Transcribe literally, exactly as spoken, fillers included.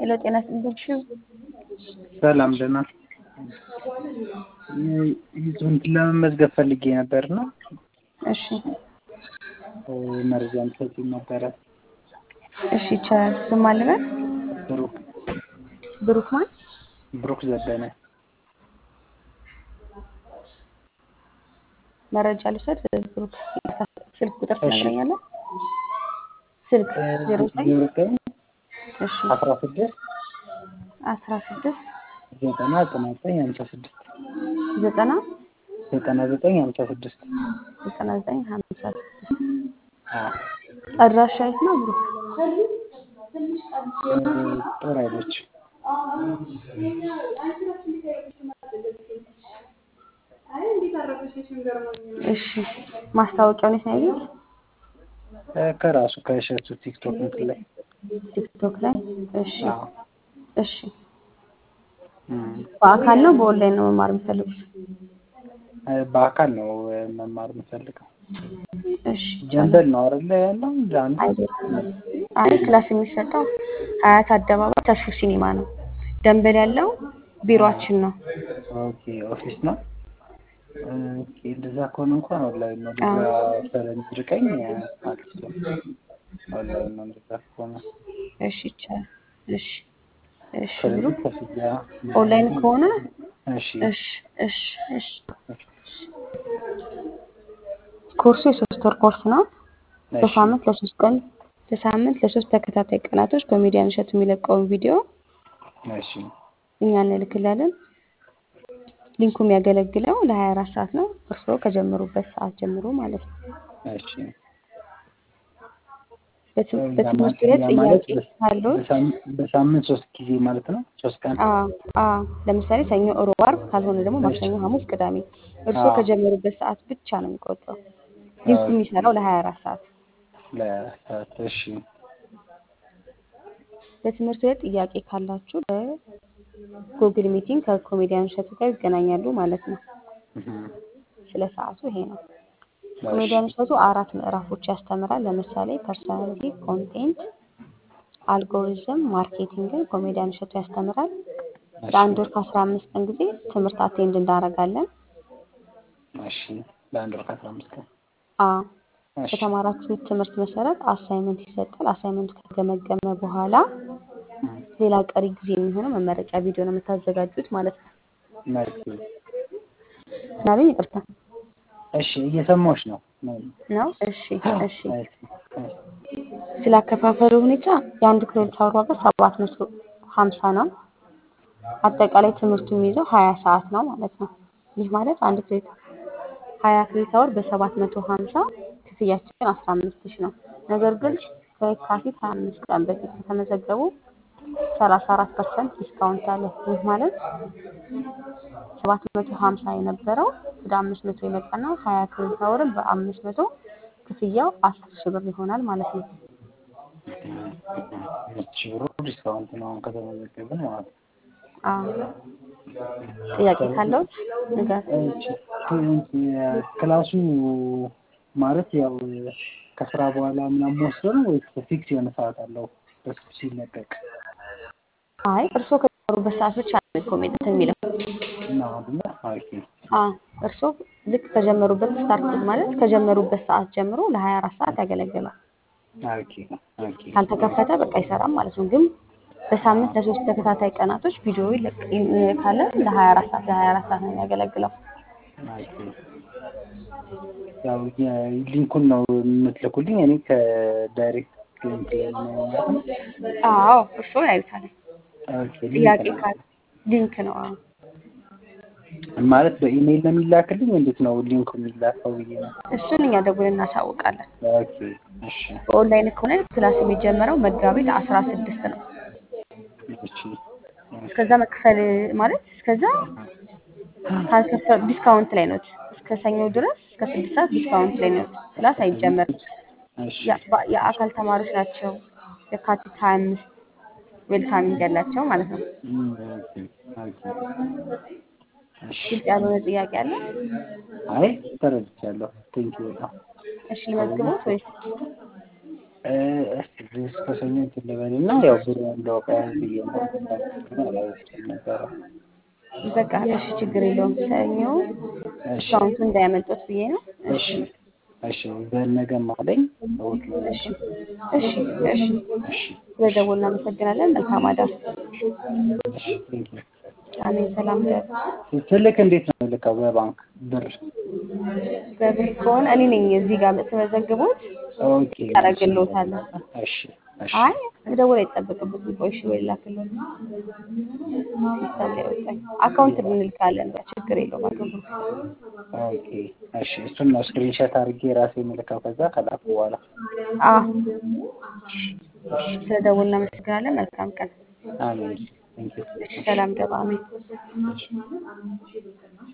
ሄሎ ጤና ይስጥልኝ። ሰላም ደህና ይዙን ለመመዝገብ ፈልጌ ነበርና እሺ መረጃም ሰጥኝ ነበረ። እሺ ይቻላል። ስም አለበት? ብሩክ ብሩክ ማን? ብሩክ ዘበነ። መረጃ ልውሰድ። ብሩክ ስልክ ቁጥር እሺ ትነግረኛለህ? ስልክ ዜሮ ዘጠኝ እሺ አስራ ስድስት አስራ ስድስት ዘጠና ዘጠና ዘጠኝ ሃምሳ ስድስት ዘጠና ዘጠና ዘጠኝ ሃምሳ ስድስት ዘጠና ዘጠኝ ሃምሳ ስድስት አዎ አድራሻ የት ነው ብሩክ? ጦር ኃይሎች እሺ ማስታወቂያውን የት ነው ያየሁት? ከራሱ ከሸቱ ቲክቶክ እንትን ላይ ቲክቶክ ላይ። እሺ አዎ እሺ በአካል ነው በኦንላይን ነው መማር የምትፈልጉት? በአካል ነው መማር የምፈልገው። እሺ ጀንበል ነው አይደል ያለው? ጃን አይደለም። አይ ክላስ የሚሰጠው ሀያት አደባባይ ተርሱ ሲኒማ ነው። ደንበል ያለው ቢሮአችን ነው። ኦኬ ኦፊስ ነው። ኦኬ እንደዛ ከሆነ እንኳን ኦንላይን ነው። ለዛ ስለሚርቀኝ አልችልም። ኦንላይን ነው እንደዛ ከሆነ። እሺ ይቻላል። እሺ እሺ ስለዚህ ብሩክ ከፍያ ኦንላይን ከሆነ እሺ እሺ እሺ እሺ ኮርሱ የሶስት ወር ኮርስ ነው። በሳምንት ለሶስት ቀን በሳምንት ለሶስት ተከታታይ ቀናቶች ኮሜዲያን እሸቱ የሚለቀውን ቪዲዮ እሺ እኛ እንልክላለን። ሊንኩ የሚያገለግለው ለሀያ አራት ሰዓት ነው። እርስዎ ከጀመሩበት ሰዓት ጀምሮ ማለት ነው። እሺ በትም- በትምህርት ላይ ማለት ጥያቄ ካለው በሳምንት ሶስት ጊዜ ማለት ነው። ሶስት ቀን አዎ አዎ ለምሳሌ ሰኞ፣ ሮብ፣ ዓርብ ካልሆነ ደግሞ ማክሰኞ፣ ሐሙስ፣ ቅዳሜ እርስዎ አዎ ከጀመሩበት ሰዓት ብቻ ነው የሚቆጠው። ሊንኩ የሚሰራው ለሀያ አራት ሰዓት። ለሰዓት እሺ በትምህርት ላይ ጥያቄ ካላችሁ በጉግል ሚቲንግ ከኮሜዲያን እሸቱ ጋር ይገናኛሉ ማለት ነው። እህ ስለ ሰዓቱ ይሄ ነው። እሺ ኮሜዲያን እሸቱ አራት ምዕራፎች ያስተምራል። ለምሳሌ ፐርሰናሊቲ፣ ኮንቴንት፣ አልጎሪዝም፣ ማርኬቲንግን ኮሜዲያን እሸቱ ያስተምራል። እሺ ለአንድ ወር ከአስራ አምስት ቀን ጊዜ ትምህርት አቴንድ እናደርጋለን። እሺ ለአንድ ወር ከአስራ አምስት ቀን አዎ እሺ በተማራችሁት ትምህርት መሰረት አሳይመንት ይሰጣል። አሳይመንቱ ከተገመገመ በኋላ እህ ሌላ ቀሪ ጊዜ የሚሆነው መመረቂያ ቪዲዮ ነው የምታዘጋጁት ማለት ነው። መልካም ምናምን ይቅርታ እሺ እየሰማሁሽ ነው ነው። እሺ እሺ እሺ ስላከፋፈሉ ሁኔታ የአንድ ክሬዲት አወር ዋጋ ሰባት መቶ ሀምሳ ነው። አጠቃላይ ትምህርቱ የሚይዘው ሀያ ሰዓት ነው ማለት ነው። ይህ ማለት አንድ ክሬዲት ሀያ ክሬዲት አወር በሰባት መቶ ሀምሳ ክፍያችን አስራ አምስት ሺህ ነው። ነገር ግን ከየካቲት ሀያ አምስት ቀን በፊት ከተመዘገቡ ሰላሳ አራት ፐርሰንት ዲስካውንት አለ። ይህ ማለት ሰባት መቶ ሀምሳ የነበረው ወደ አምስት መቶ የመጣና ሀያ ክሬዲት አወርን በአምስት መቶ ክፍያው አስር ሺህ ብር ይሆናል ማለት ነው። እሺ ብሩ ዲስካውንት ነው አሁን ከተመዘገብን ማለት ነው። አዎ ጥያቄ ካለው ንገር። እሺ ክላሱ ማለት ያው ከስራ በኋላ ምናምን ወስዶ ነው ወይስ ፊክስ የሆነ ሰዓት አለው? በሱ ሲለቀቅ አይ እርስዎ ከጀመሩበት ሰዓት ብቻ ነው ኮሜዲት የሚለው። ነው አይደል? ኦኬ አዎ እርስዎ ልክ ከጀመሩበት ስታርት ማለት ከጀመሩበት ሰዓት ጀምሮ ለሀያ አራት ሰዓት ያገለግላል። ኦኬ ኦኬ ካልተከፈተ በቃ አይሰራም ማለት ነው። ግን በሳምንት ለሶስት ተከታታይ ቀናቶች ቪዲዮ ካለ ለሀያ አራት ሰዓት ለሀያ አራት ሰዓት ነው የሚያገለግለው። ኦኬ ያው ሊንኩን ነው የምትልኩልኝ እኔ ከዳይሬክት ሊንክ ላይ ነው ማለት ነው። አዎ እርስዎ ያዩታል። ኦኬ ጥያቄ ሊንክ ነው ካለ ሊንክ ነው። አዎ ማለት በኢሜይል ነው የሚላክልኝ እንዴት ነው ሊንኩ የሚላከው ብዬ ነው። እሱን እኛ ደውለን እናሳውቃለን። ኦኬ እሺ በኦንላይን ከሆነ ክላስ የሚጀመረው መጋቢት አስራ ስድስት ነው። እሺ እስከዛ መክፈል ማለት እስከዛ ካልከፈሉ ዲስካውንት ላይ ነው። እስከ ሰኞ ድረስ እስከ ስድስት ሰዓት ዲስካውንት ላይ ነው። ክላስ አይጀመርም። እሺ ያ- በ- የአካል ተማሪዎች ናቸው የካቲት ሀያ አምስት ዌልካሚንግ ያላቸው ማለት ነው። እም፣ ኦኬ ኦኬ እሺ ግልጽ ያልሆነ ጥያቄ አለ? አይ ተረድቻለሁ። ቴንኪው በጣም እሺ ልመዝግቦት ወይስ እ እስኪ እስከ ሰኞ እንትን ልበልና ያው ብሩ እንደወቀው ብዬ ነው ለምን አላወቅኩም ነበረ። በቃ እሺ፣ ችግር የለውም። ሰኞ እሺ ዲስካውንቱ እንዳያመልጦት ብዬ ነው። እሺ እሺ እሺ በነገም አለኝ እሑድ ነው ነገ። እሺ እሺ እሺ። እሺ እሺ ስለደወልን እናመሰግናለን። መልካም አዳር። እሺ ቴንኪው። አሜን። ሰላም ደር ስልክ እንዴት ነው የምልከው? በባንክ ብር? በብር ከሆነ እኔ ነኝ እዚህ ጋር ስመዘግቦት ኦኬ አንቺ ነሽ ያደርግልዎታለሁ። አይደለ? እሺ እሺ አይ መደወል አይጠበቅበትም። ቆይ እሺ ወይ ላክልዎት። ሲስተም ላይ ወጣኝ። አካውንት እንልካለን። በችግር የለውም። አገቡ ኦኬ እሺ እሱን ነው ስክሪንሾት አድርጌ ራሴ የምልከው ከዛ ከላኩ በኋላ። አ እሺ እሺ ስለደወልን እናመሰግናለን። መልካም ቀን። አሜን ቴንኪው። እሺ ሰላም ደባ። አሜን። እሺ